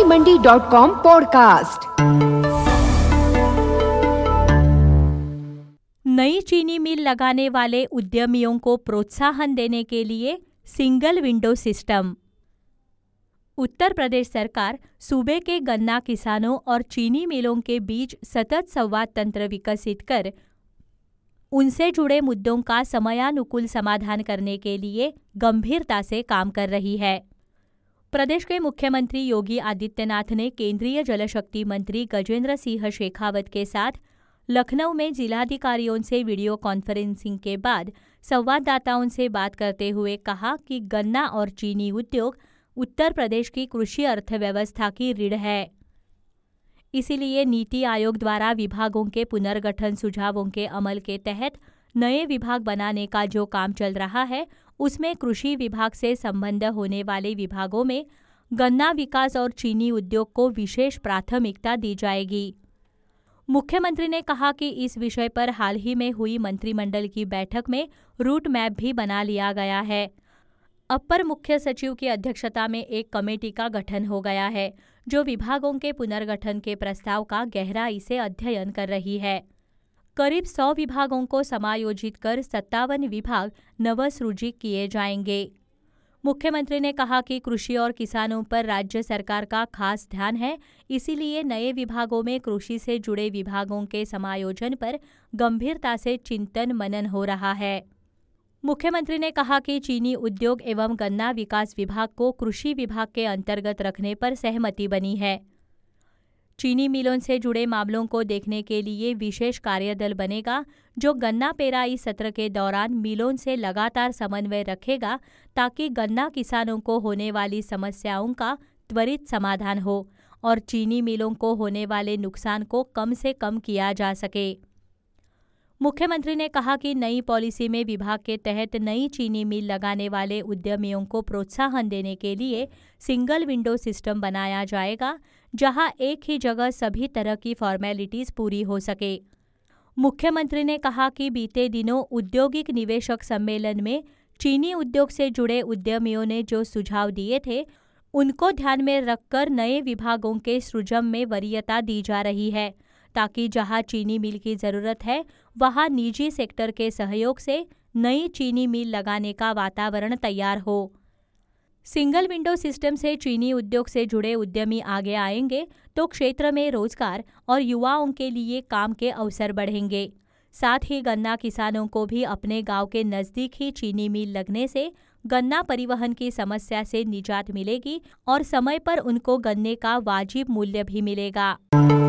मंडी.com podcast. नई चीनी मिल लगाने वाले उद्यमियों को प्रोत्साहन देने के लिए single window system. Uttar Pradesh सरकार सूबे के गन्ना किसानों और चीनी मिलों के बीच सतत संवाद तंत्र विकसित कर उनसे जुड़े मुद्दों का समयानुकूल समाधान करने के लिए गंभीरता से काम कर रही है। प्रदेश के मुख्यमंत्री योगी आदित्यनाथ ने केंद्रीय जलशक्ति मंत्री गजेंद्र सिंह शेखावत के साथ लखनऊ में जिलाधिकारियों से वीडियो कॉन्फ्रेंसिंग के बाद संवाददाताओं से बात करते हुए कहा कि गन्ना और चीनी उद्योग उत्तर प्रदेश की कृषि अर्थव्यवस्था की रीढ़ है। इसीलिए नीति आयोग द्वारा विभागों के पुनर्गठन सुझावों के अमल के तहत नए विभाग बनाने का जो काम चल रहा है, उसमें कृषि विभाग से संबंध होने वाले विभागों में गन्ना विकास और चीनी उद्योग को विशेष प्राथमिकता दी जाएगी। मुख्यमंत्री ने कहा कि इस विषय पर हाल ही में हुई मंत्रिमंडल की बैठक में रूट मैप भी बना लिया गया है। अपर मुख्य सचिव की अध्यक्षता में एक कमेटी का गठन हो गया है, जो विभागों के पुनर्गठन के प्रस्ताव का गहराई से अध्ययन कर रही है। करीब 100 विभागों को समायोजित कर 57 विभाग नवसृजित किए जाएंगे। मुख्यमंत्री ने कहा कि कृषि और किसानों पर राज्य सरकार का खास ध्यान है, इसीलिए नए विभागों में कृषि से जुड़े विभागों के समायोजन पर गंभीरता से चिंतन मनन हो रहा है। मुख्यमंत्री ने कहा कि चीनी उद्योग एवं गन्ना विकास विभाग को कृषि विभाग के अंतर्गत रखने पर सहमति बनी है। चीनी मिलों से जुड़े मामलों को देखने के लिए विशेष कार्यदल बनेगा, जो गन्ना पेराई सत्र के दौरान मिलों से लगातार समन्वय रखेगा, ताकि गन्ना किसानों को होने वाली समस्याओं का त्वरित समाधान हो और चीनी मिलों को होने वाले नुकसान को कम से कम किया जा सके। मुख्यमंत्री ने कहा कि नई पॉलिसी में विभाग के तहत नई चीनी मिल लगाने वाले उद्यमियों को प्रोत्साहन देने के लिए सिंगल विंडो सिस्टम बनाया जाएगा, जहां एक ही जगह सभी तरह की फॉर्मेलिटीज पूरी हो सके। मुख्यमंत्री ने कहा कि बीते दिनों औद्योगिक निवेशक सम्मेलन में चीनी उद्योग से जुड़े उद्यमियों ने जो सुझाव दिए थे, उनको ध्यान में रखकर नए विभागों के सृजन में वरीयता दी जा रही है, ताकि जहां चीनी मिल की जरूरत है, वहां निजी सेक्टर के सहयोग से नई चीनी मिल लगाने का वातावरण तैयार हो। सिंगल विंडो सिस्टम से चीनी उद्योग से जुड़े उद्यमी आगे आएंगे तो क्षेत्र में रोजगार और युवाओं के लिए काम के अवसर बढ़ेंगे। साथ ही गन्ना किसानों को भी अपने गांव के नजदीक ही चीनी मिल लगने से गन्ना परिवहन की समस्या से निजात मिलेगी और समय पर उनको गन्ने का वाजिब मूल्य भी मिलेगा।